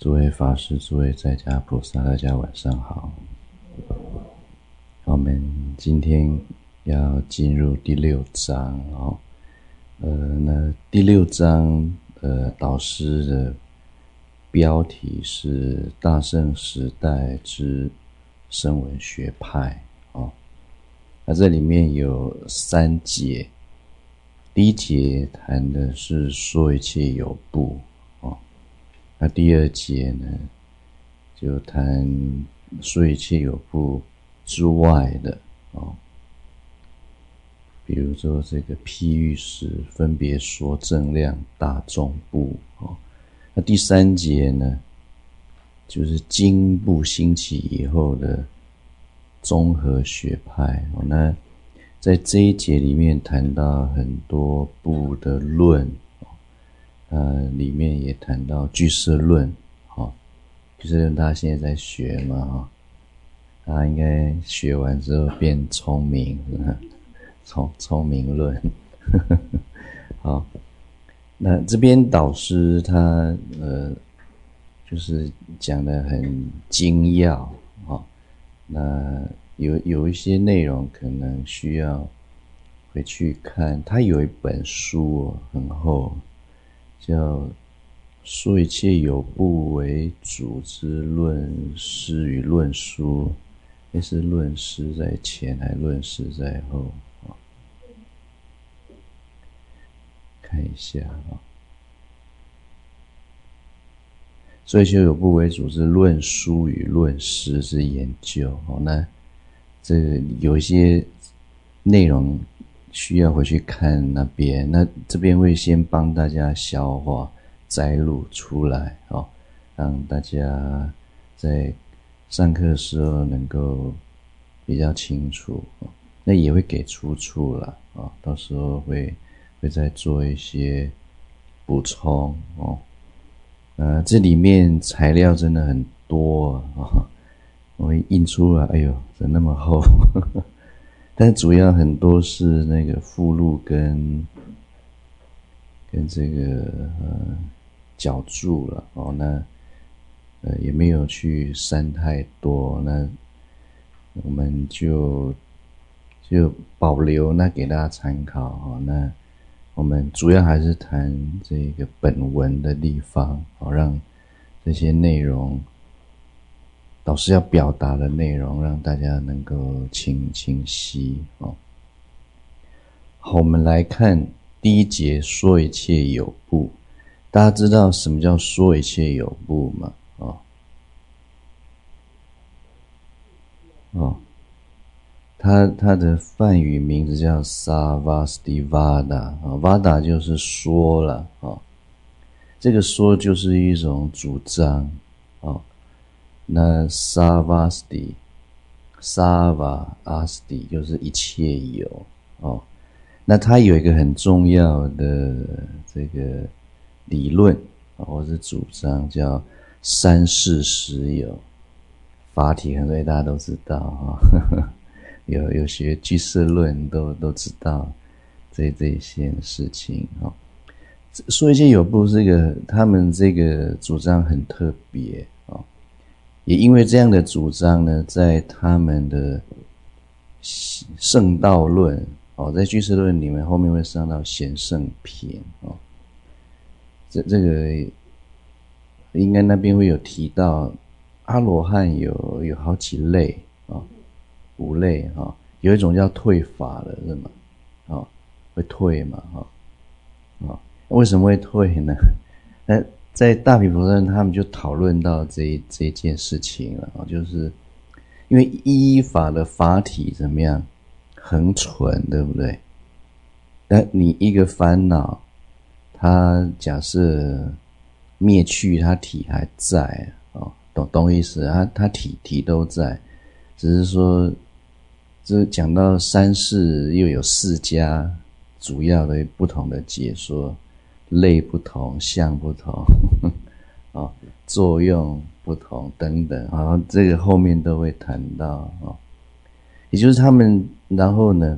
诸位法师、诸位在家菩萨，大家晚上好。我们今天要进入第6章哦。那第6章导师的标题是大乘时代之声闻学派哦。那这里面有3节，第一节谈的是说一切有部哦。那第2节呢，就谈说一切有部之外的哦，比如说这个譬喻时分别说正量大众部哦。那第3节呢，就是经部兴起以后的综合学派哦。那在这一节里面谈到很多部的论，里面也谈到俱舍论哦。俱舍论大家现在在学嘛哦，大家应该学完之后变聪明，聪明论。好，那这边导师他就是讲得很精要哦。那有一些内容可能需要回去看，他有一本书哦，很厚，叫说一切有部为主之论师与论书，那是论师在前还论师在后哦？看一下哦。说一切有部为主之论书与论师之研究哦。那这个有一些内容需要回去看那边，那这边会先帮大家消化摘录出来哦，让大家在上课的时候能够比较清楚哦。那也会给出处啦哦，到时候会再做一些补充哦。这里面材料真的很多啊，我印出来，哎呦，怎么那么厚？但主要很多是那个附录跟这个脚注了哦。那也没有去删太多，那我们就保留那给大家参考哦。那我们主要还是谈这个本文的地方哦，让这些内容导师要表达的内容让大家能够清晰哦。好，我们来看第一节说一切有部。大家知道什么叫说一切有部吗？它的梵语名字叫 Sarvastivada ，Vada 就是说了哦。这个说就是一种主张哦。那 Sarvasti 就是一切有哦。那它有一个很重要的这个理论或是主张，叫三世实有。法体很多大家都知道哦。有学俱舍论都知道这些事情哦。说一些有部这个他们这个主张很特别哦，也因为这样的主张呢，在他们的圣道论哦，在俱舍论里面后面会上到贤圣篇哦。这个应该那边会有提到阿罗汉有好几类哦，5类哦。有一种叫退法的是吗？哦，会退嘛哦。为什么会退呢？在大毗婆舍他们就讨论到这件事情了哦，就是因为依法的法体怎么样恒存，对不对？但你一个烦恼，它假设灭去，它体还在哦，懂意思？它体都在，只是说这讲到三世又有4家主要的不同的解说，类不同，相不同哦，作用不同等等啊，这个后面都会谈到哦。也就是他们，然后呢，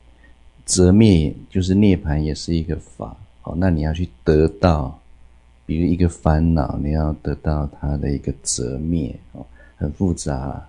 择灭就是涅槃也是一个法哦。那你要去得到比如一个烦恼，你要得到它的一个折灭很复杂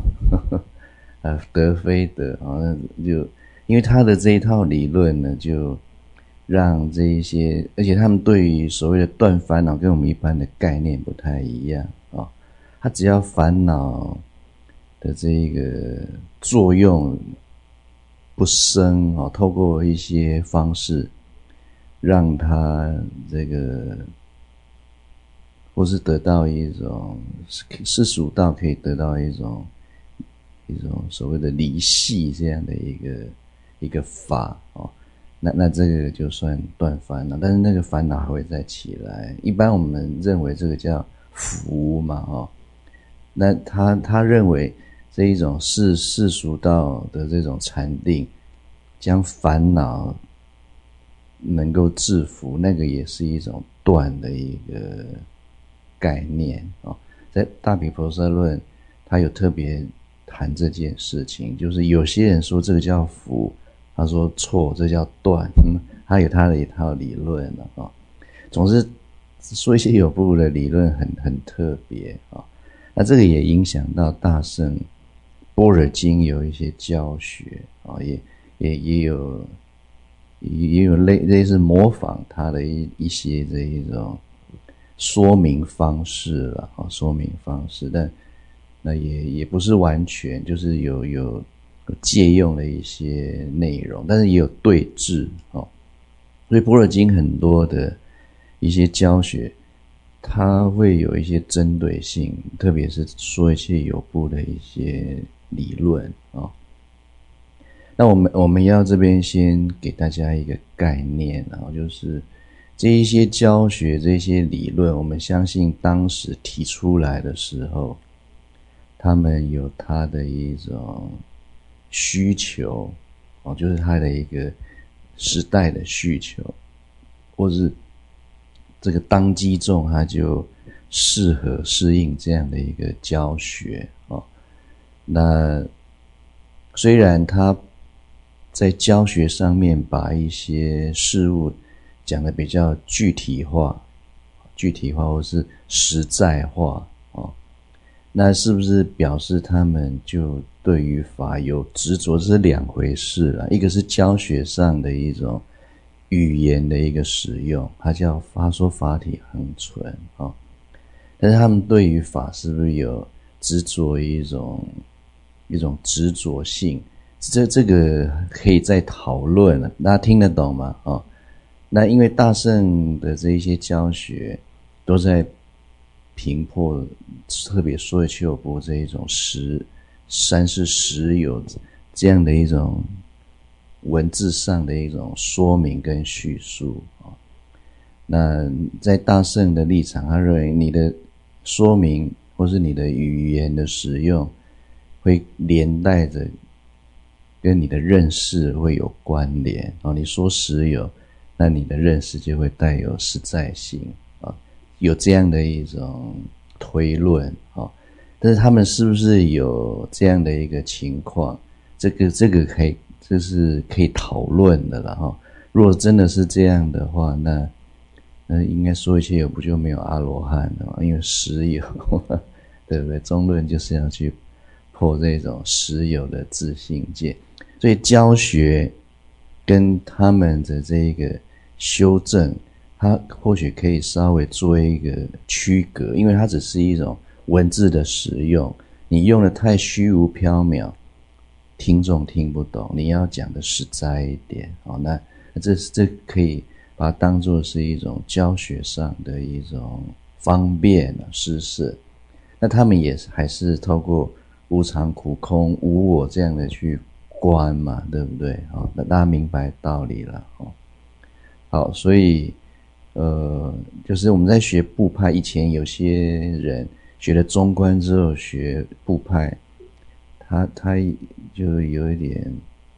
得非得就因为他的这一套理论呢，就让这一些，而且他们对于所谓的断烦恼跟我们一般的概念不太一样他只要烦恼的这个作用不生透过一些方式让他这个或是得到一种世俗道可以得到一种所谓的离系这样的一个法那这个就算断烦恼，但是那个烦恼还会再起来。一般我们认为这个叫福嘛那他认为这一种世俗道的这种禅定将烦恼能够制服，那个也是一种断的一个概念在大毗婆舍论他有特别谈这件事情，就是有些人说这个叫福，他说错，这叫断他有他的一套理论总之说一些有部的理论很特别那这个也影响到大乘般若经有一些教学也有类似模仿他的一些这一种说明方式啦说明方式，但那也不是完全，就是有借用了一些内容，但是也有对峙所以般若经很多的一些教学它会有一些针对性，特别是说一些有部的一些理论那我们要这边先给大家一个概念就是这一些教学这些理论，我们相信当时提出来的时候他们有他的一种需求就是他的一个时代的需求，或是这个当机众他就适应这样的一个教学那虽然他在教学上面把一些事物讲得比较具体化或是实在化那是不是表示他们就对于法有执着，这是两回事啦。一个是教学上的一种语言的一个使用，他说法体恒存但是他们对于法是不是有执着一种执着性，这个可以再讨论了，大家听得懂吗那因为大乘的这一些教学都在评破，特别说去有部这一种三世实有这样的一种文字上的一种说明跟叙述那在大乘的立场，他认为你的说明或是你的语言的使用会连带着跟你的认识会有关联你说实有，那你的认识就会带有实在性有这样的一种推论但是他们是不是有这样的一个情况，这个这是可以讨论的了如果真的是这样的话，那应该说一切有不就没有阿罗汉了因为实有对不对？中论就是要去破这种实有的自性界，所以教学跟他们的这个修正它或许可以稍微做一个区隔，因为它只是一种文字的使用，你用的太虚无缥缈，听众听不懂，你要讲的实在一点那这可以把它当作是一种教学上的一种方便施设。那他们也还是透过无常苦空无我这样的去观嘛，对不对那大家明白道理了好，所以就是我们在学部派以前，有些人学了中观之后学部派，他就有一点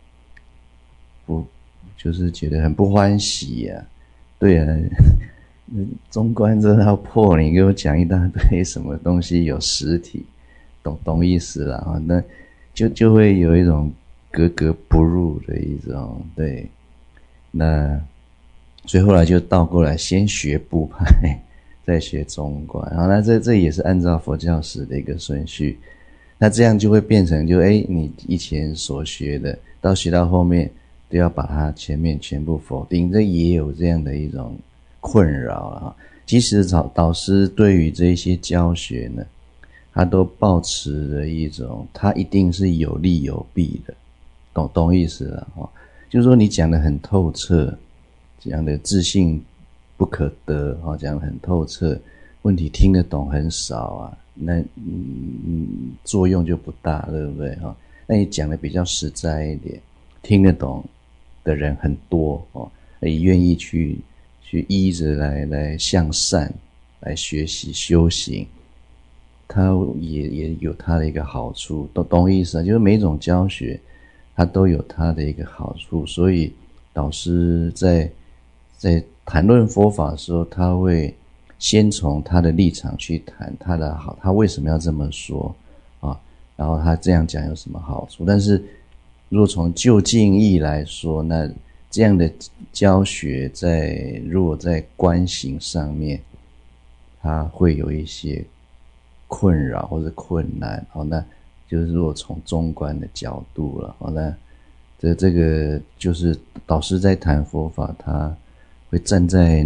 就是觉得很不欢喜对中观这套破，你给我讲一大堆什么东西有实体，懂意思啦那就会有一种格格不入的一种那所以后来就倒过来先学部派再学中观。然后那这也是按照佛教史的一个顺序，那这样就会变成你以前所学的学到后面都要把它前面全部否定，这也有这样的一种困扰啊。其实导师对于这些教学呢，他都抱持着一种他一定是有利有弊的，懂意思了就是说你讲得很透彻，讲的自信不可得讲得很透彻，问题听得懂很少啊，那作用就不大，对不对那你讲的比较实在一点，听得懂的人很多也愿意去依着来向善，来学习修行，它也有它的一个好处，懂意思啊？就是每种教学它都有它的一个好处，所以导师在谈论佛法的时候，他会先从他的立场去谈他的好，他为什么要这么说然后他这样讲有什么好处。但是如果从就近义来说，那这样的教学如果在观行上面它会有一些困扰或者困难那就是如果从中观的角度了那这个就是导师在谈佛法，他会站在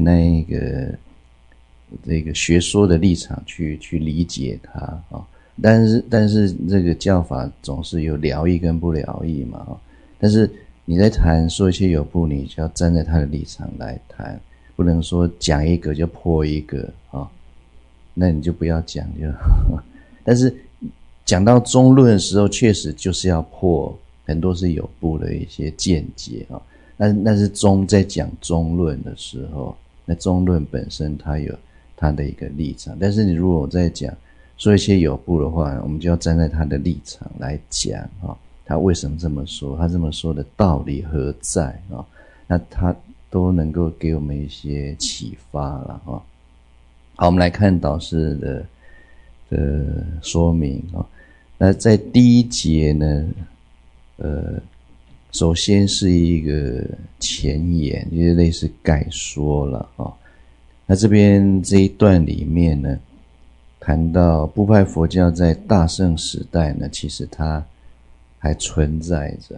这个学说的立场去理解它但是这个教法总是有了义跟不了义嘛但是你在谈说一些有部，你就要站在他的立场来谈，不能说讲一个就破一个那你就不要讲就好但是讲到中论的时候，确实就是要破很多是有部的一些见解那是在讲中论的时候，那中论本身它有它的一个立场，但是你如果在说一些有部的话，我们就要站在他的立场来讲他为什么这么说，他这么说的道理何在那他都能够给我们一些启发了好，我们来看导师的说明那在第一节呢首先是一个前言，就是类似概说了那这边这一段里面呢，谈到部派佛教在大乘时代呢，其实它还存在着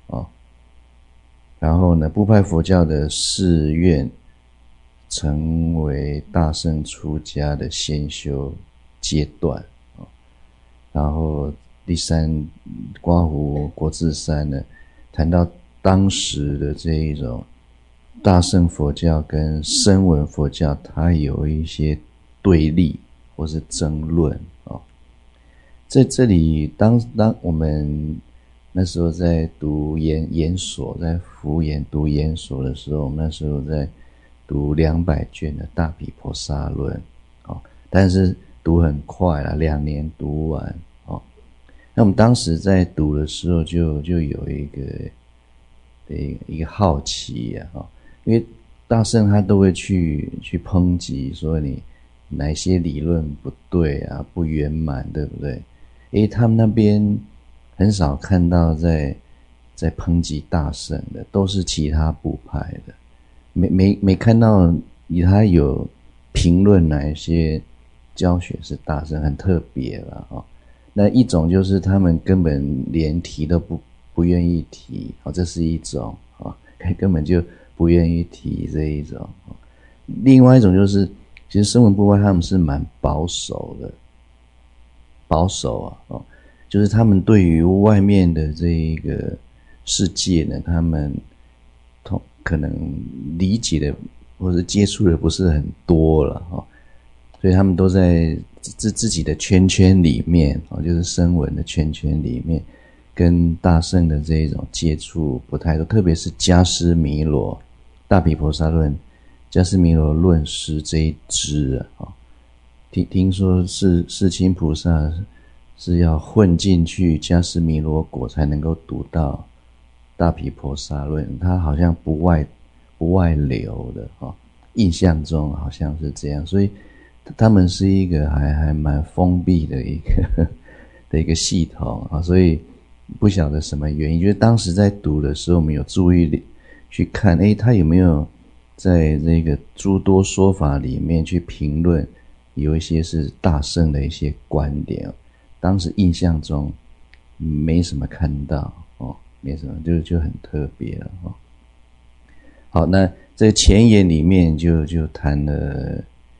然后呢，部派佛教的誓愿成为大乘出家的先修阶段然后第三刮胡国字三呢，谈到当时的这一种大乘佛教跟声闻佛教，它有一些对立或是争论在这里当我们那时候在读研所，在福研读研所的时候，我们那时候在读200卷的大毗婆沙论但是读很快啦，2年读完那我们当时在读的时候就有一个好奇因为大乘他都会去抨击说你哪些理论不对不圆满，对不对他们那边很少看到在抨击大乘的，都是其他部派的，没看到他有评论哪一些教学是大乘，很特别了那一种就是他们根本连提都不愿意提这是一种根本就不愿意提这一种另外一种就是其实声闻部派他们是蛮保守的，就是他们对于外面的这一个世界呢，他们可能理解的或者接触的不是很多了所以他们都在自己的圈里面就是声闻的圈里面，跟大乘的这一种接触不太多，特别是迦尸弥罗大毗婆沙论迦尸弥罗论师这一支听说是世亲菩萨是要混进去迦尸弥罗国才能够读到大毗婆沙论，他好像不外流的印象中好像是这样，所以他们是一个还蛮封闭的一个系统所以不晓得什么原因，就是当时在读的时候我们有注意去看他有没有在这个诸多说法里面去评论，有一些是大圣的一些观点，当时印象中没什么看到没什么，就很特别了好，那在前言里面就谈了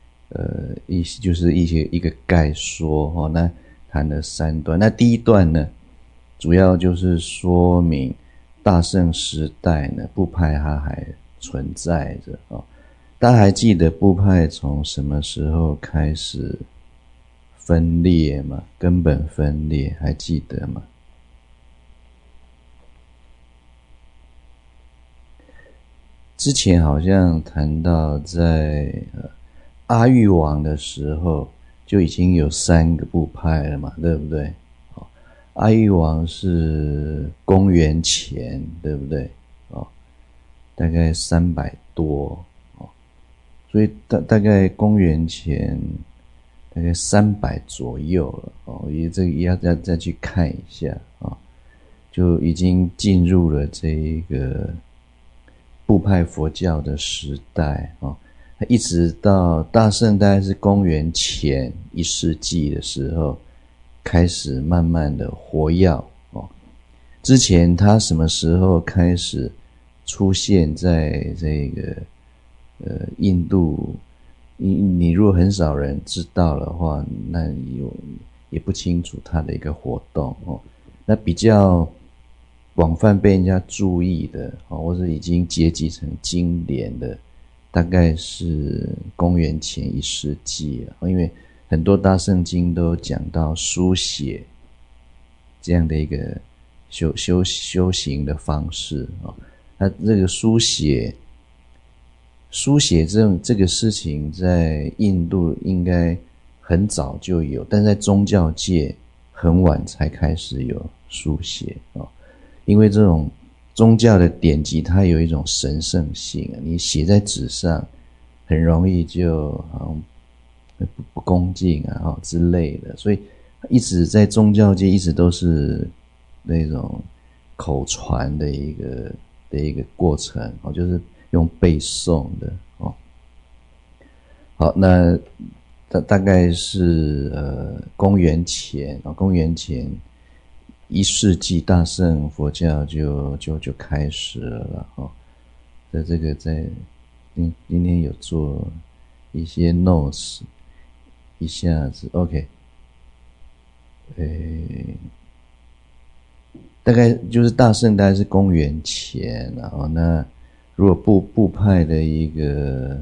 一个概说那谈了3段。那第一段呢，主要就是说明大乘时代呢，部派它还存在着大家还记得部派从什么时候开始分裂吗？根本分裂还记得吗？之前好像谈到在阿育王的时候就已经有3个部派了嘛，对不对？阿育王是公元前，对不对？大概300多所以大概公元前大概300左右了也这个要再去看一下就已经进入了这一个部派佛教的时代一直到大乘大概是公元前1世纪的时候开始慢慢的活跃之前它什么时候开始出现在这个印度，你如果很少人知道的话，那也不清楚它的一个活动那比较广泛被人家注意的或是已经结集成经典的，大概是公元前1世纪因为很多大圣经都讲到书写这样的一个修行的方式那这个书写这个事情在印度应该很早就有，但在宗教界很晚才开始有书写因为这种宗教的典籍它有一种神圣性你写在纸上很容易就不恭敬之类的，所以一直在宗教界一直都是那种口传的一个过程就是用背诵的好，那大概是公元前1世纪大乘佛教就开始了在这个今天有做一些 notes 一下子 OK 大概就是大乘大概是公元前那如果部派的一个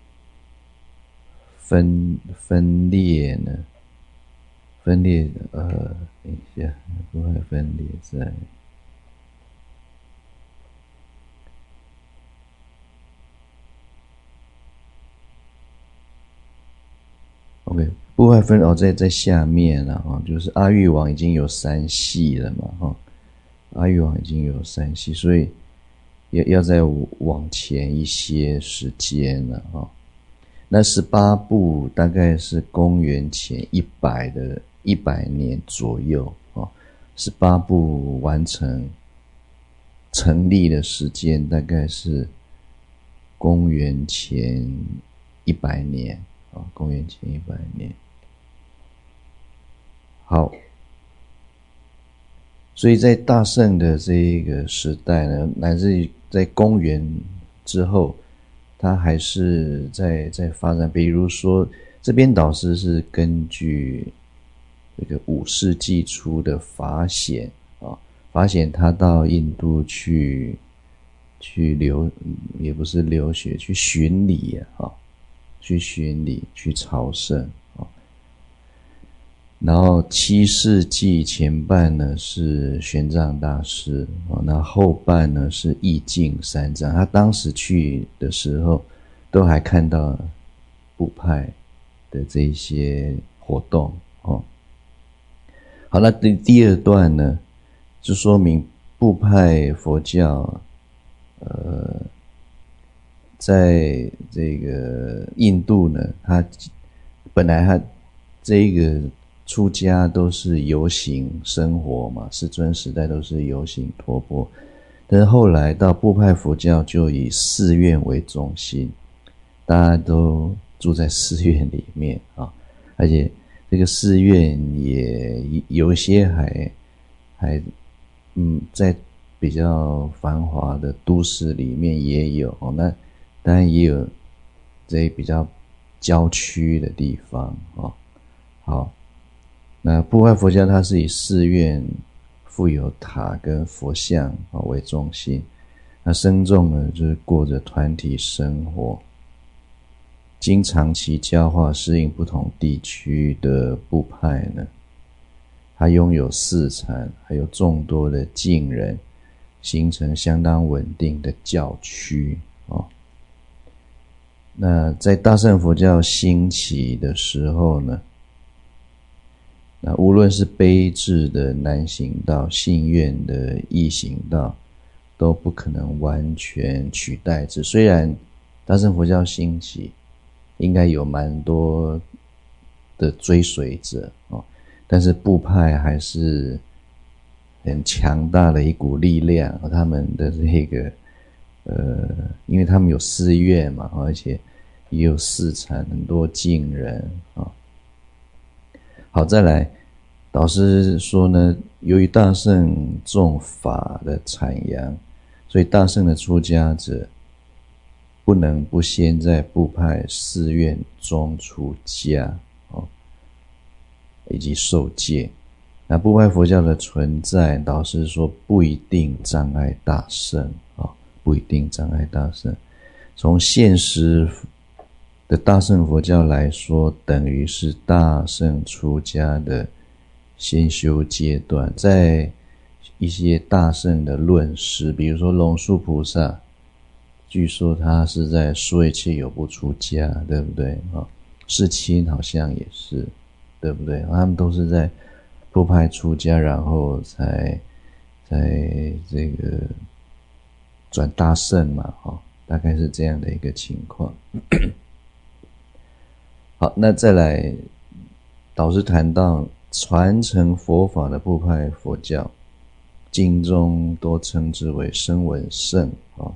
分裂呢？等一下，部派分裂在OK， 部派分在下面了就是阿育王已经有3系了嘛阿育王已经有3系，所以要再往前一些时间了那18部大概是公元前100年左右18部完成立的时间大概是公元前100年公元前100年。好，所以在大乘的这一个时代呢，乃至于在公元之后它还是在发展，比如说这边导师是根据这个5世纪初的法显法显他到印度去也不是留学，去巡礼去巡礼去朝圣然后7世纪前半呢是玄奘大师那后半呢是义净三藏，他当时去的时候都还看到部派的这些活动好，那第二段呢就说明部派佛教在这个印度呢它本来它这个出家都是游行生活嘛，世尊时代都是游行托钵， 但是后来到部派佛教就以寺院为中心，大家都住在寺院里面啊，而且这个寺院也有一些还在比较繁华的都市里面也有，那当然也有这比较郊区的地方啊。好，那部派佛教它是以寺院富有塔跟佛像为中心，那僧众呢就是过着团体生活，经长期教化适应不同地区的部派呢，它拥有寺禅，还有众多的近人，形成相当稳定的教区那在大乘佛教兴起的时候呢，那无论是悲智的难行道、信愿的易行道，都不可能完全取代之。虽然大乘佛教兴起，应该有蛮多的追随者但是部派还是很强大的一股力量，他们的这个因为他们有寺院嘛，而且也有寺禅，很多近人好，再来，导师说呢，由于大乘重法的阐扬，所以大乘的出家者不能不先在部派寺院中出家以及受戒。那部派佛教的存在，导师说不一定障碍大乘不一定障碍大乘。从现实的大乘佛教来说，等于是大乘出家的先修阶段。在一些大乘的论师，比如说龙树菩萨，据说他是在说一切有部出家，对不对世亲好像也是，对不对？他们都是在部派出家，然后才这个转大乘嘛大概是这样的一个情况好，那再来，导师谈到传承佛法的部派佛教，经中多称之为声闻乘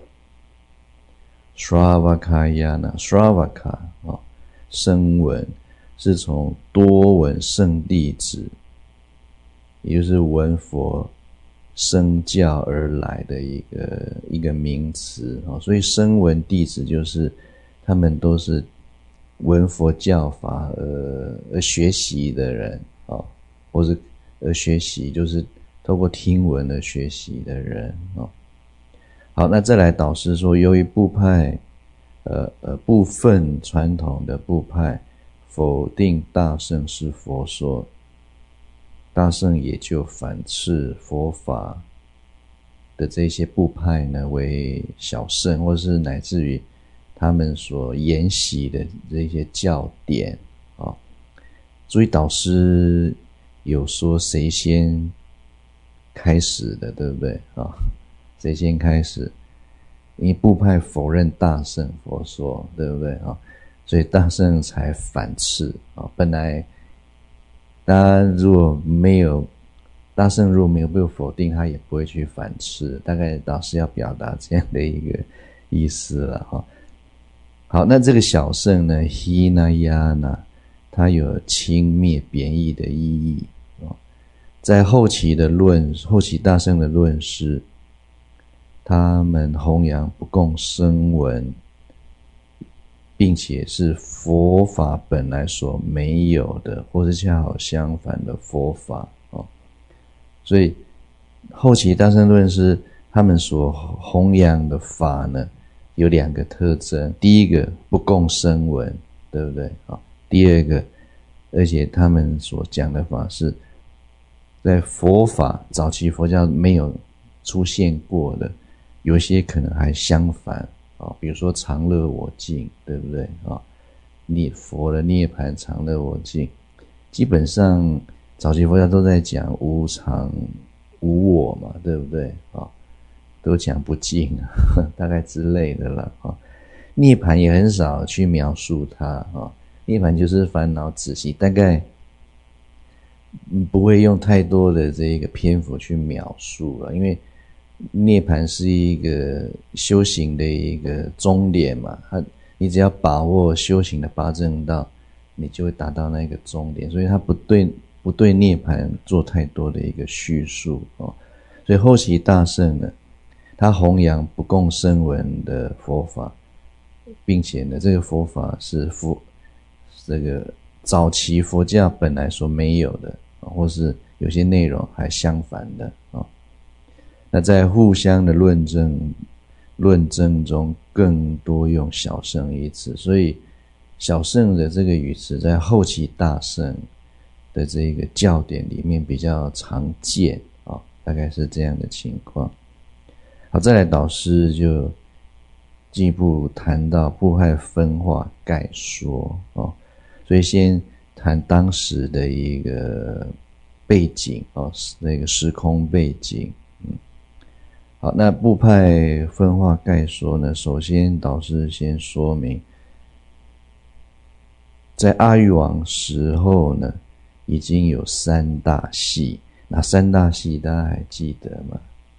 Shravakayana Shravaka 声闻是从多闻圣弟子，也就是闻佛声教而来的一个名词所以声闻弟子就是他们都是闻佛教法而学习的人或者而学习就是透过听闻而学习的人好，那再来，导师说，由于部派部分传统的部派否定大乘是佛说，大乘也就反斥佛法的这些部派呢为小乘，或是乃至于他们所沿袭的这些教典注意导师有说谁先开始的，对不对谁先开始？因为部派否认大乘佛说，对不对所以大乘才反斥本来大家如果没有大乘如果没有被否定，他也不会去反斥，大概导师要表达这样的一个意思了好，那这个小乘呢 Hinayana 它有轻蔑贬义的意义在后期大乘的论师，他们弘扬不共声闻，并且是佛法本来所没有的，或是恰好相反的佛法所以后期大乘论师他们所弘扬的法呢，有两个特征，第一个不共声闻，对不对第二个，而且他们所讲的法是在佛法早期佛教没有出现过的，有些可能还相反比如说常乐我净，对不对佛的涅槃常乐我净，基本上早期佛教都在讲无常无我嘛，对不对都讲不净大概之类的啦涅槃也很少去描述它涅槃就是烦恼止息，大概不会用太多的这个篇幅去描述了，因为涅槃是一个修行的一个终点嘛，你只要把握修行的八正道，你就会达到那个终点，所以他不对涅槃做太多的一个叙述哦。所以后期大圣呢，他弘扬不共声闻的佛法，并且呢，这个佛法是这个早期佛教本来所没有的，或是有些内容还相反的啊。那在互相的论证中，更多用小乘一词，所以小乘的这个语词在后期大乘的这个教典里面比较常见啊，大概是这样的情况。好，再来导师就进一步谈到部派分化概说哦，所以先谈当时的一个背景哦，那个时空背景。好，那部派分化概说呢，首先导师先说明，在阿育王时候呢，已经有三大系，那三大系大家还记得吗？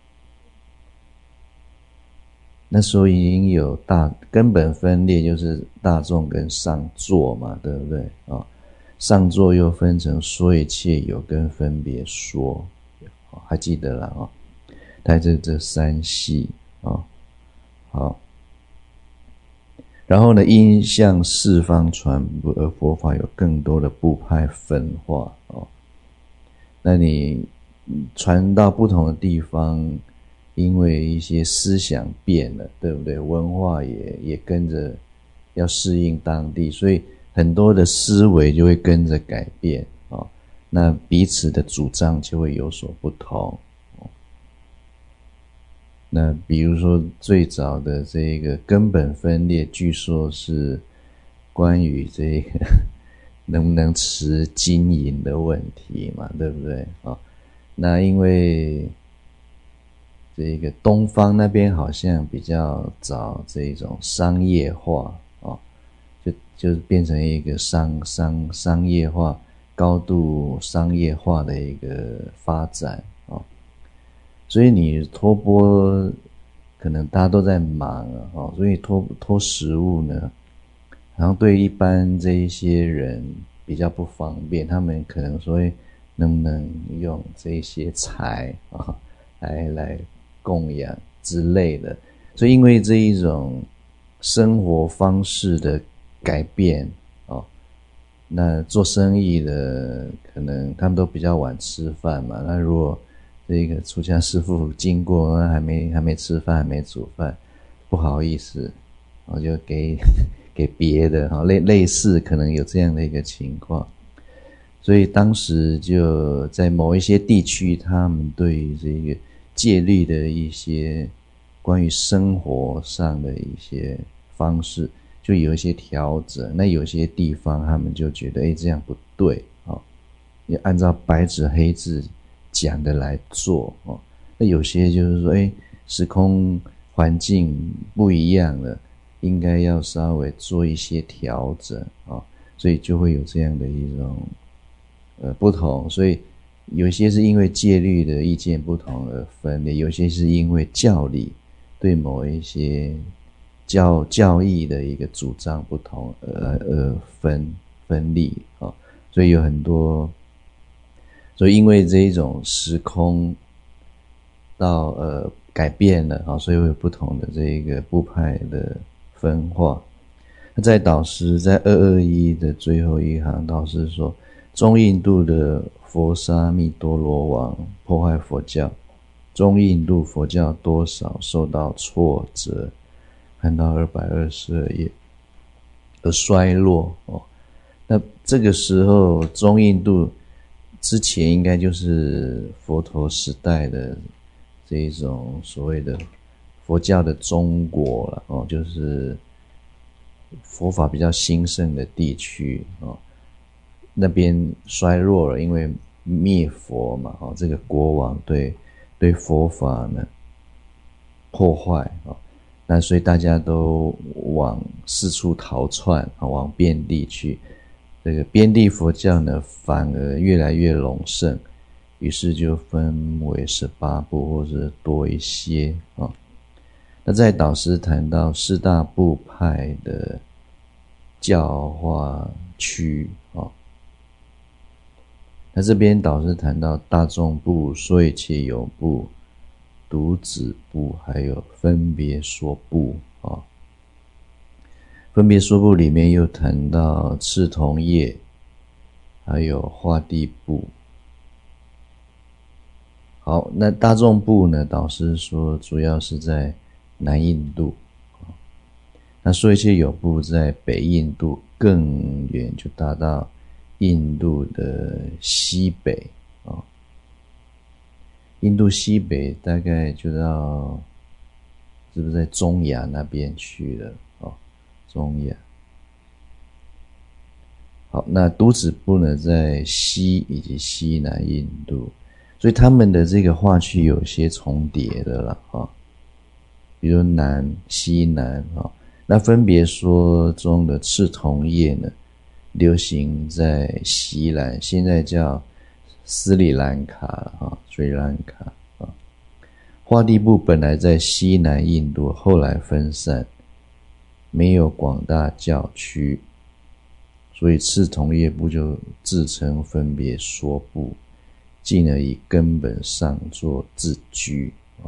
那时候已经有根本分裂，就是大众跟上座嘛，对不对啊？上座又分成说一切有跟分别说，还记得了啊？带着这三系啊，好，然后呢，因向四方传播而佛法有更多的部派分化哦。那你传到不同的地方，因为一些思想变了，对不对？文化也跟着要适应当地，所以很多的思维就会跟着改变哦。那彼此的主张就会有所不同。那比如说最早的这个根本分裂，据说是关于这个能不能持金银的问题嘛，对不对啊？那因为这个东方那边好像比较早这种商业化啊，就变成一个商业化，高度商业化的一个发展啊。所以你托钵可能大家都在忙啊，所以托食物呢，好像对一般这一些人比较不方便，他们可能说能不能用这些财啊来供养之类的。所以因为这一种生活方式的改变哦，那做生意的可能他们都比较晚吃饭嘛，那如果这个出家师父经过，还没吃饭，还没煮饭，不好意思，我就给别的，类似可能有这样的一个情况。所以当时就在某一些地区，他们对于这个戒律的一些关于生活上的一些方式，就有一些调整。那有些地方他们就觉得，这样不对，也按照白纸黑字讲的来做哦。那有些就是说，时空环境不一样了，应该要稍微做一些调整啊，所以就会有这样的一种不同。所以有些是因为戒律的意见不同而分裂，有些是因为教理对某一些教义的一个主张不同而分立啊，所以有很多。所以因为这一种时空到改变了啊，所以会有不同的这个部派的分化。那在导师在221的最后一行，导师说，中印度的佛沙密多罗王破坏佛教，中印度佛教多少受到挫折，看到222页而衰落哦。那这个时候中印度之前应该就是佛陀时代的这一种所谓的佛教的中国了哦，就是佛法比较兴盛的地区哦，那边衰弱了，因为灭佛嘛哦，这个国王对佛法呢破坏哦，那所以大家都往四处逃窜往边地去。这个边地佛教呢，反而越来越隆盛， 于是就分为18部或者多一些那在导师谈到四大部派的教化区那这边导师谈到大众部、说一切有部、独子部，还有分别说部分别说部里面又谈到赤铜叶，还有化地部。好，那大众部呢，导师说主要是在南印度那说一切有部在北印度，更远就达到印度的西北印度西北大概就到是不是在中亚那边去了中亚。好，那独子部呢在西以及西南印度，所以他们的这个划区有些重叠的了比如南西南那分别说中的赤铜叶呢流行在西兰，现在叫斯里兰卡了斯里兰卡化地部本来在西南印度，后来分散，没有广大教区，所以赤铜叶部就自称分别说部，进而以根本上做自居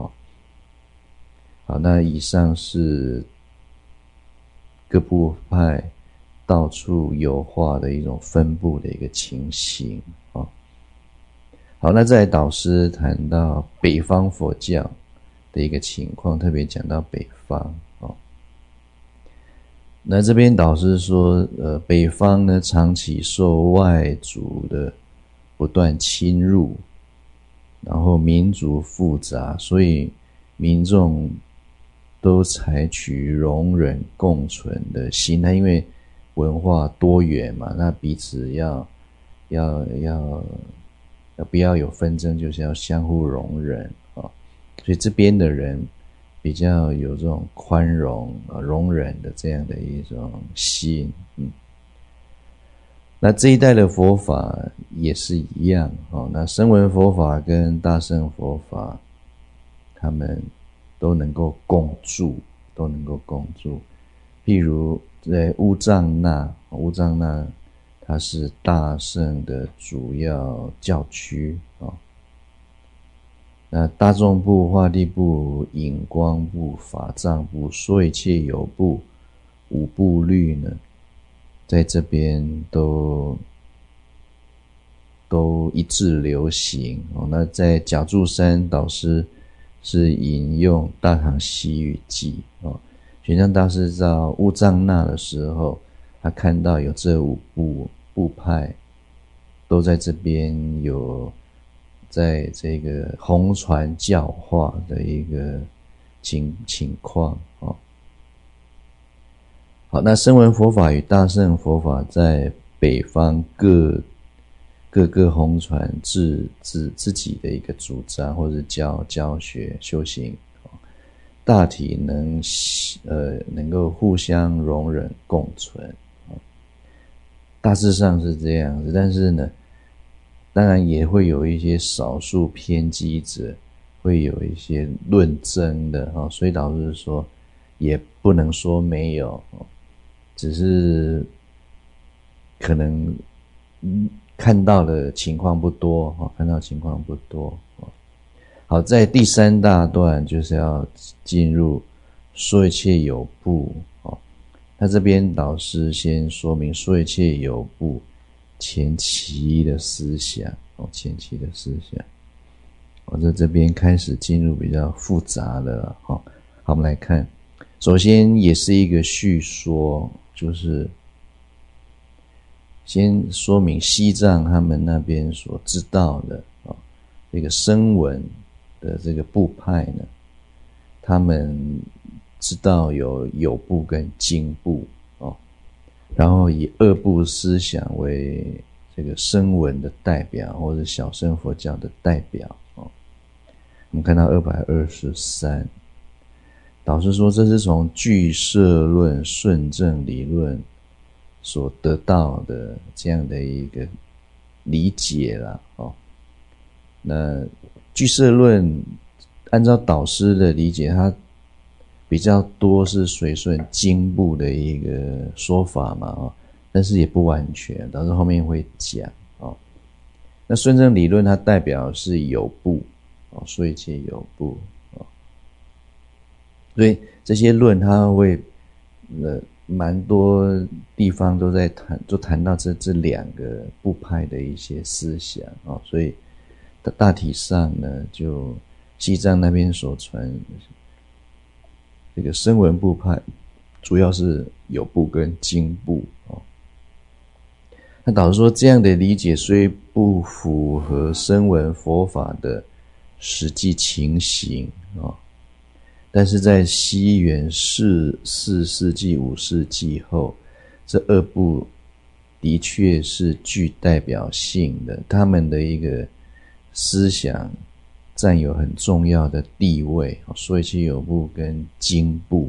好，那以上是各部派到处有化的一种分布的一个情形好，那再来导师谈到北方佛教的一个情况，特别讲到北方那这边导师说北方呢长期受外族的不断侵入，然后民族复杂，所以民众都采取容忍共存的心态，因为文化多元嘛，那彼此要不要有纷争，就是要相互容忍所以这边的人比较有这种宽容容忍的这样的一种心那这一代的佛法也是一样那声闻佛法跟大乘佛法他们都能够共住譬如在乌藏那它是大乘的主要教区那大众部、化地部、引光部、法藏部、说一切有部五部律呢在这边都一致流行那在甲住山导师是引用大唐西语记玄奘大师到乌藏那的时候，他看到有这五部派都在这边有在这个弘传教化的一个情况好，那声闻佛法与大乘佛法在北方各个弘传自己的一个主张或者教学修行大体能够互相容忍共存大致上是这样子，但是呢当然也会有一些少数偏激者，会有一些论争的所以导师说也不能说没有只是可能看到的情况不多好，在第三大段就是要进入说一切有部那这边导师先说明说一切有部前期的思想在这边开始进入比较复杂的好，我们来看，首先也是一个叙说，就是先说明西藏他们那边所知道的这个声闻的这个部派呢，他们知道有部跟经部然后以二部思想为这个声闻的代表，或者小乘佛教的代表我们看到223，导师说这是从俱舍论顺正理论所得到的这样的一个理解啦那俱舍论按照导师的理解，它比较多是随顺经部的一个说法嘛，但是也不完全，导师后面会讲。那顺正理论它代表是有部，说一切有部，所以这些论它会蛮多地方都在谈，就谈到这两个部派的一些思想，所以大体上呢，就西藏那边所传这个声闻部派主要是有部跟经部。那导师说这样的理解虽不符合声闻佛法的实际情形，但是在西元4世纪5世纪后，这二部的确是具代表性的，他们的一个思想占有很重要的地位，说一切有部跟经部。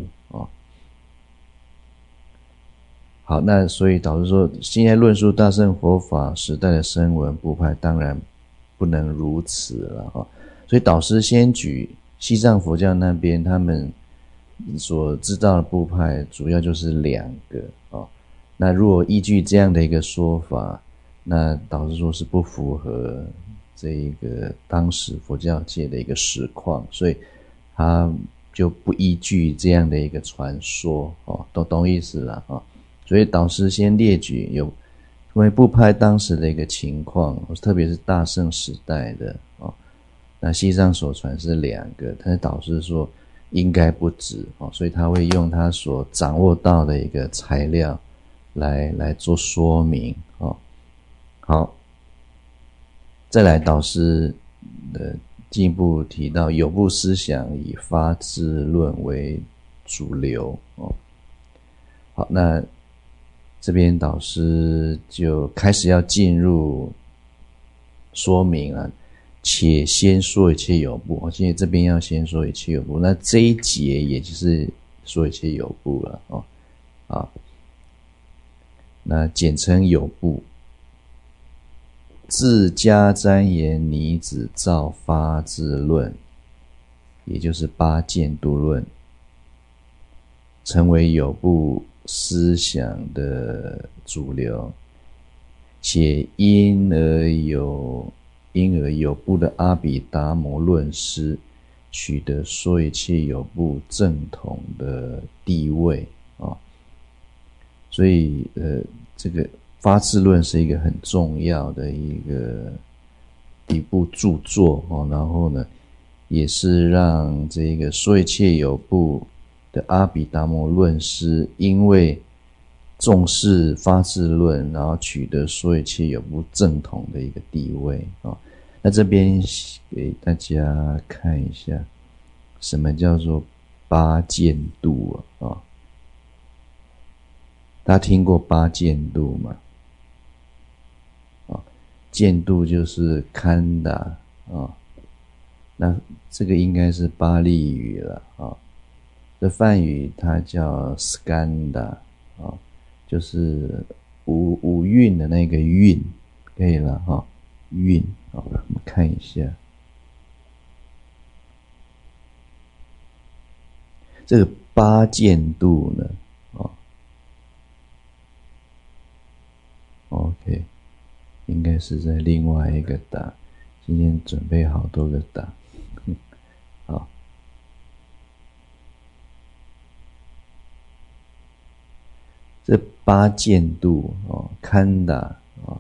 好，那所以导师说，现在论述大乘佛法时代的声闻部派当然不能如此了，所以导师先举西藏佛教那边他们所知道的部派主要就是两个，那如果依据这样的一个说法，那导师说是不符合这一个当时佛教界的一个实况，所以他就不依据这样的一个传说，懂意思了。所以导师先列举有因为部派当时的一个情况，特别是大乘时代的，那西藏所传是两个，但是导师说应该不止，所以他会用他所掌握到的一个材料来做说明。好，再来导师的进一步提到有部思想以发智论为主流。好，那这边导师就开始要进入说明了，且先说一切有部。现在这边要先说一切有部，那这一节也就是说一切有部了。那简称有部。自家瞻言尼子造发智论，也就是八见度论，成为有部思想的主流，且因而有部的阿比达摩论师取得说一切有部正统的地位，所以这个发智论是一个很重要的一部著作，然后呢也是让这个说一切有部的阿比达摩论师因为重视发智论，然后取得说一切有部正统的一个地位。那这边给大家看一下什么叫做八见度啊？大家听过八见度吗？见度就是堪达，那这个应该是巴利语了，这梵语它叫 skanda，就是五蕴的那个蕴，可以了，蕴，我们看一下这个八见度呢，OK， 应该是在另外一个档，今天准备好多个档，好，这八见度堪达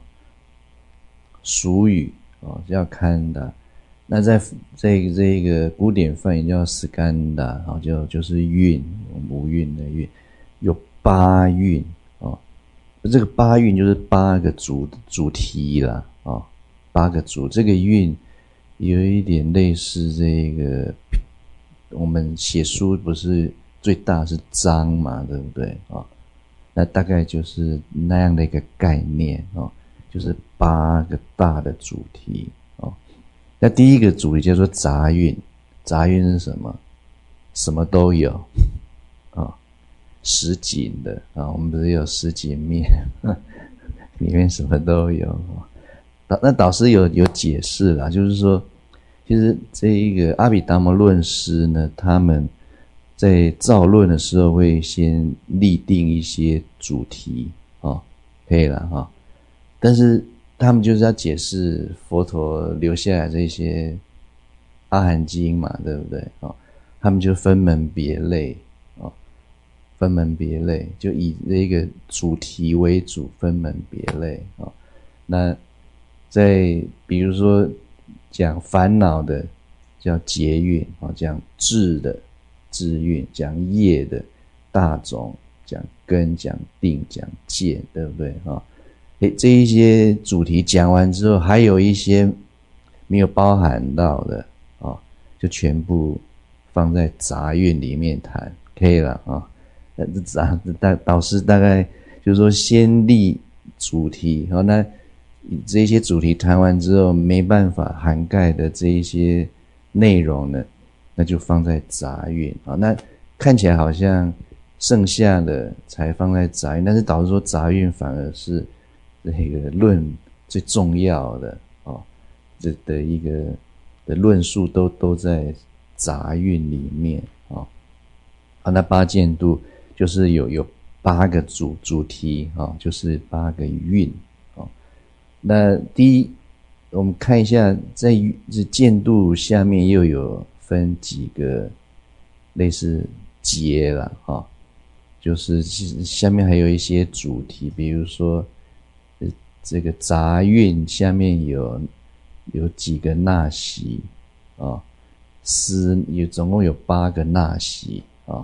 俗语叫堪达，那在这个古典梵语叫斯干达，就是蕴，五蕴的蕴，有八蕴这个八蕴就是八个主题啦，八个主，这个蕴有一点类似这个我们写书不是最大是章嘛，对不对那大概就是那样的一个概念就是八个大的主题那第一个主题叫做杂蕴，杂蕴是什么？什么都有什锦的我们不是有什锦面里面什么都有那导师有解释啦，就是说，其实这一个阿毗达摩论师呢，他们在造论的时候会先立定一些主题可以了但是他们就是要解释佛陀留下来这些阿含经嘛，对不对他们就分门别类分门别类，就以这个主题为主，分门别类那在比如说讲烦恼的叫结运讲智的智运，讲业的大种，讲根，讲定，讲见，对不对这一些主题讲完之后，还有一些没有包含到的就全部放在杂运里面谈，可以了导师大概就是说先立主题那这些主题谈完之后没办法涵盖的这一些内容呢，那就放在杂运那看起来好像剩下的才放在杂运，但是导师说杂运反而是这个论最重要的这的一个的论述都在杂运里面那八剑度就是有8个主题就是8个运那第一我们看一下在这剑度下面又有分几个类似节啦就是下面还有一些主题，比如说这个杂运下面有几个纳习总共有8个纳习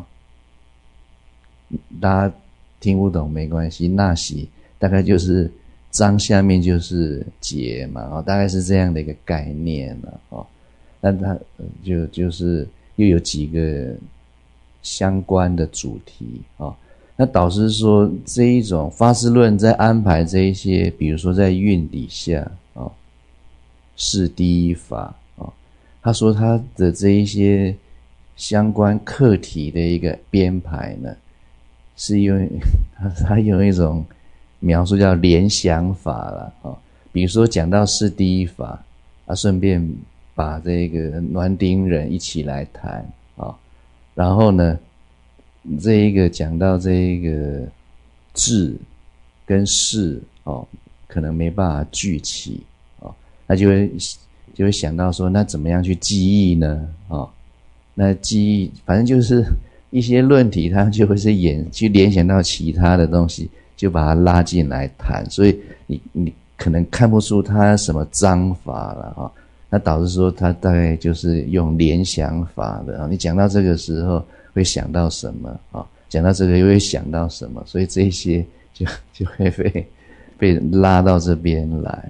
大家听不懂没关系，纳习大概就是章下面就是节嘛大概是这样的一个概念那它就是又有几个相关的主题那导师说这一种发誓论在安排这一些，比如说在运底下是第一法他说他的这一些相关课题的一个编排呢，是用他用一种描述叫联想法啦比如说讲到是第一法顺便把这个暖顶人一起来谈然后呢这一个讲到这一个智跟事可能没办法聚齐那就会想到说那怎么样去记忆呢那记忆反正就是一些论题它就会是去联想到其他的东西，就把它拉进来谈，所以你可能看不出它什么章法了那导致说他大概就是用联想法的你讲到这个时候会想到什么讲到这个又会想到什么，所以这些就会被拉到这边来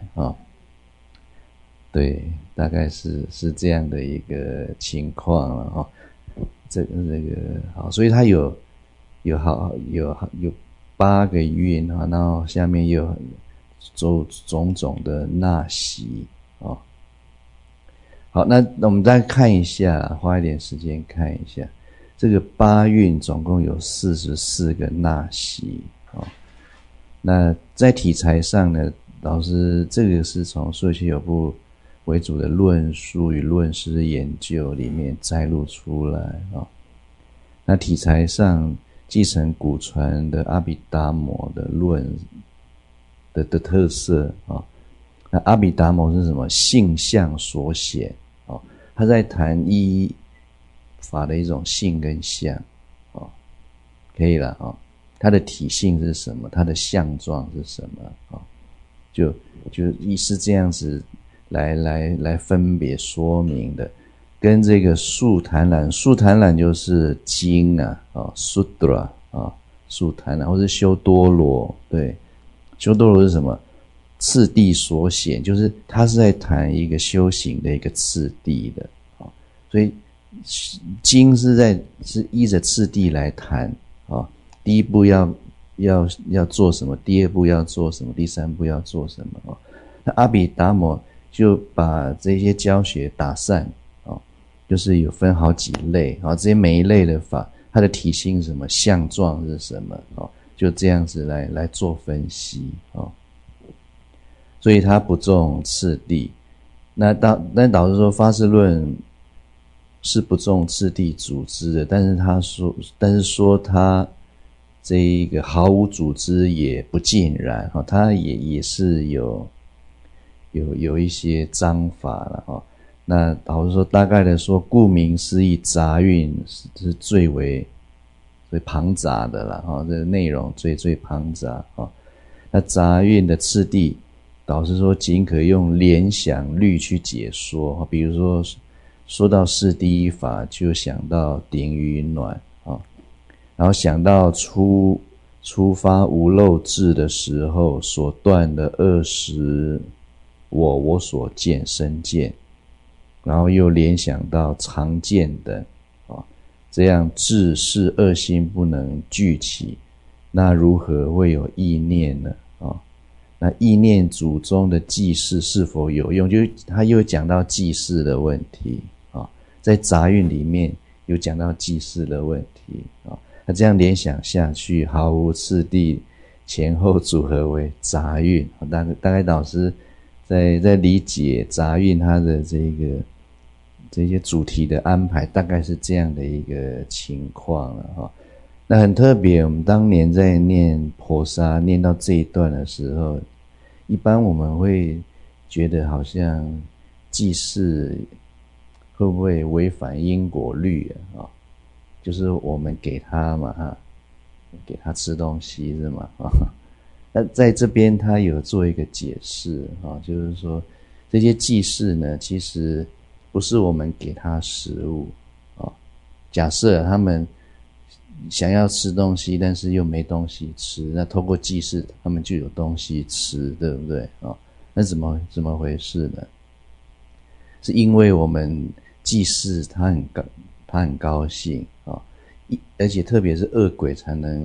对，大概是这样的一个情况了这个好，所以它有8个运然后下面又有种种的纳习好，那我们再看一下，花一点时间看一下这个8运总共有44个纳习那在题材上呢，老师这个是从数学有部为主的论述与论师研究里面摘录出来那题材上继承古传的阿毗达摩的论的特色那阿毗达摩是什么？性相所显他在谈依法的一种性跟相可以了它的体性是什么，它的相状是什么就意思这样子来分别说明的，跟这个素谈览就是经Sutra 素谈览或是修多罗，对，修多罗是什么？次第所显，就是他是在谈一个修行的一个次第的所以经是依着次第来谈第一步要做什么，第二步要做什么，第三步要做什么那阿毗达摩就把这些教学打散就是有分好几类这些每一类的法它的体性是什么，相状是什么就这样子来做分析所以他不重次第。那导致说发誓论是不重次第组织的，但是说他这一个毫无组织也不尽然，他也是有一些章法了。那导致说大概的说，顾名思义，杂韵是最庞杂的了，这个内容最庞杂。那杂韵的次第，导致说仅可用联想律去解说。比如说到是第一法，就想到顶与暖，然后想到出发无漏智的时候所断的20我所见身见，然后又联想到常见等，这样智是二心不能具起，那如何会有意念呢？那意念组中的记事是否有用？就他又讲到记事的问题在杂韵里面有讲到记事的问题那这样联想下去，毫无次第，前后组合为杂韵。大概老师在理解杂韵它的这些主题的安排，大概是这样的一个情况了那很特别，我们当年在念婆沙念到这一段的时候，一般我们会觉得好像记事会不会违反因果律就是我们给他嘛给他吃东西是吗那在这边他有做一个解释就是说这些记事呢，其实不是我们给他食物假设他们想要吃东西，但是又没东西吃，那透过记事他们就有东西吃，对不对那怎么回事呢？是因为我们记事他很高兴而且特别是恶鬼才能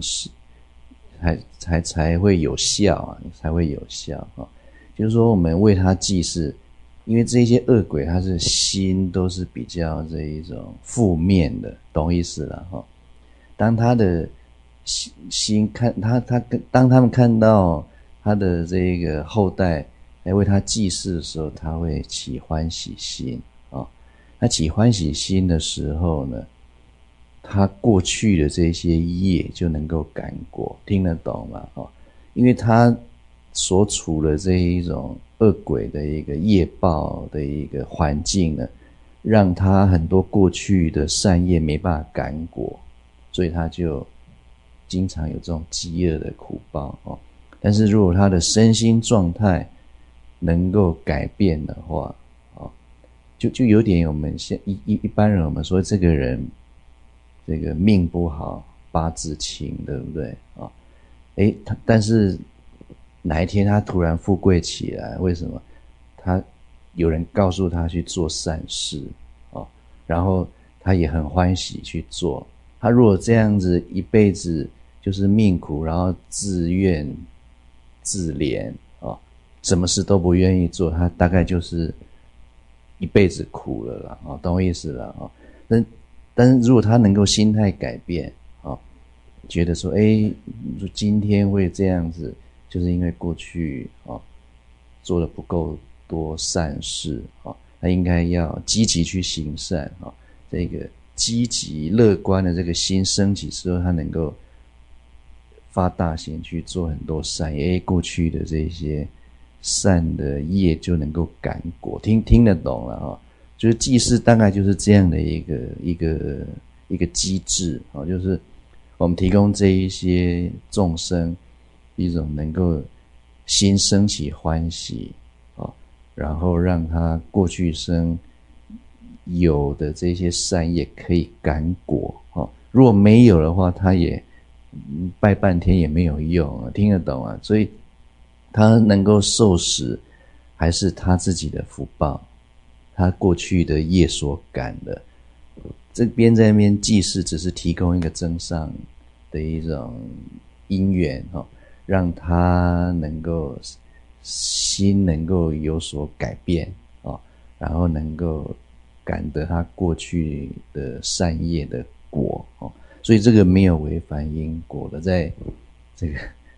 才会有效才会有效就是说我们为他记事，因为这些恶鬼他是心都是比较这一种负面的，懂意思了当他的心当他们看到他的这个后代来为他祭祀的时候，他会起欢喜心那起欢喜心的时候呢，他过去的这些业就能够感果，听得懂吗因为他所处的这一种恶鬼的一个业报的一个环境呢，让他很多过去的善业没办法感果，所以他就经常有这种饥饿的苦报但是如果他的身心状态能够改变的话就有点我们一般人我们说这个人这个命不好，八字轻，对不对但是哪一天他突然富贵起来，为什么？他有人告诉他去做善事然后他也很欢喜去做。他如果这样子一辈子就是命苦，然后自怨自怜什么事都不愿意做，他大概就是一辈子苦了啦懂我意思了但是如果他能够心态改变觉得说今天会这样子，就是因为过去做了不够多善事他应该要积极去行善这个积极乐观的这个心升起之后，他能够发大心去做很多善业，过去的这些善的业就能够感果，听得懂了就是祭祀大概就是这样的一个机制就是我们提供这一些众生一种能够心升起欢喜然后让他过去生有的这些善业可以感果如果没有的话，他也拜半天也没有用听得懂所以他能够受死还是他自己的福报，他过去的业所感的。这边在那边祭祀只是提供一个增上的一种因缘让他能够心能够有所改变然后能够感得他过去的善业的果所以这个没有违反因果的，在这个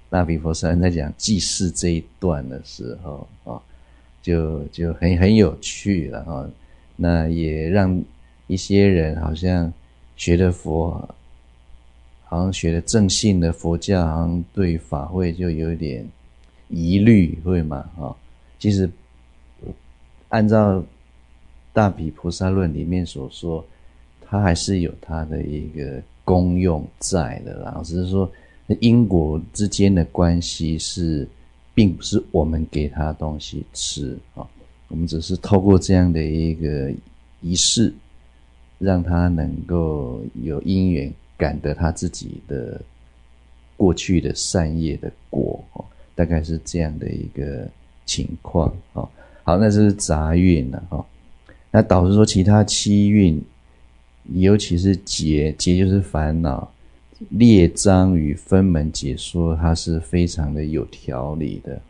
大毗婆沙论在讲祭祀这一段的时候就很有趣了那也让一些人好像学的佛，好像学的正信的佛教，好像对法会就有点疑虑，会吗？其实按照大毗婆沙论里面所说，它还是有它的一个功用在的啦，只是说因果之间的关系并不是我们给他东西吃我们只是透过这样的一个仪式，让他能够有因缘感得他自己的过去的善业的果大概是这样的一个情况好，那这是杂运那导致说其他七运，尤其是结就是烦恼，列章与分门解说，它是非常的有条理的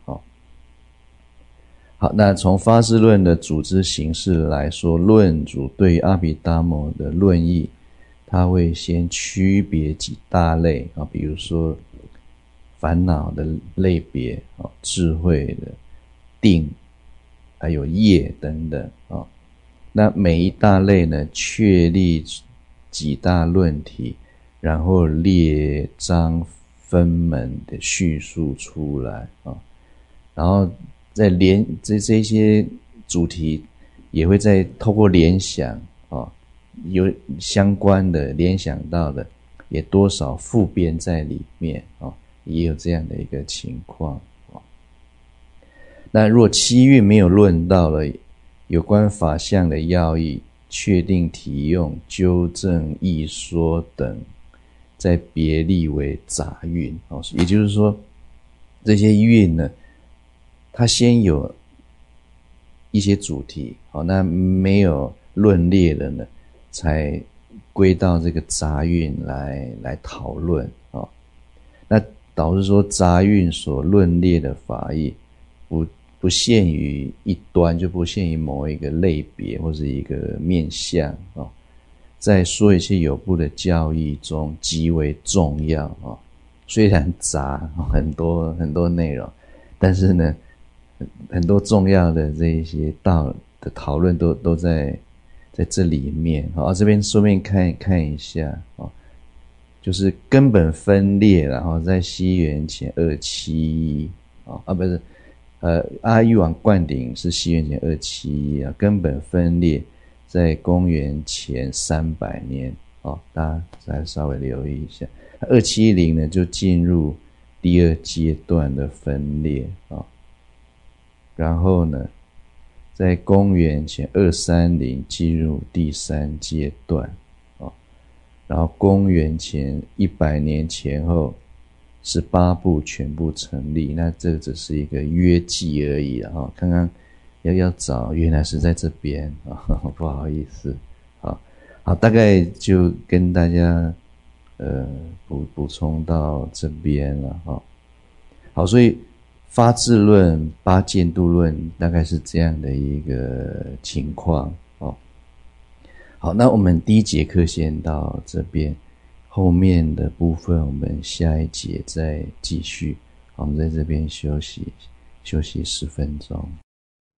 好，那从发誓论的组织形式来说，论主对于阿毗达摩的论义，他会先区别几大类比如说烦恼的类别智慧的定，还有业等等那每一大类呢，确立几大论题，然后列章分门的叙述出来然后再这些主题也会再透过联想有相关的联想到的，也多少附编在里面也有这样的一个情况那若七运没有论到了有关法相的要义，确定题用，纠正义说等，再别立为杂运也就是说这些运呢，它先有一些主题那没有论列了呢，才归到这个杂运来讨论那导致说杂运所论列的法义不限于一端，就不限于某一个类别或是一个面向在说一些有部的教义中极为重要虽然杂很多内容，但是呢很多重要的这一些道的讨论都在这里面这边顺便看一下就是根本分裂，然后在西元前271不是阿育王灌顶是西元前271根本分裂在公元前300年大家再稍微留意一下270呢就进入第二阶段的分裂然后呢在公元前230进入第三阶段然后公元前100年前后18部全部成立，那这只是一个约记而已刚刚要找原来是在这边不好意思好，大概就跟大家补充到这边了好，所以发智论、八间度论大概是这样的一个情况好，那我们第一节课先到这边，后面的部分我们下一节再继续我们在这边休息10分钟。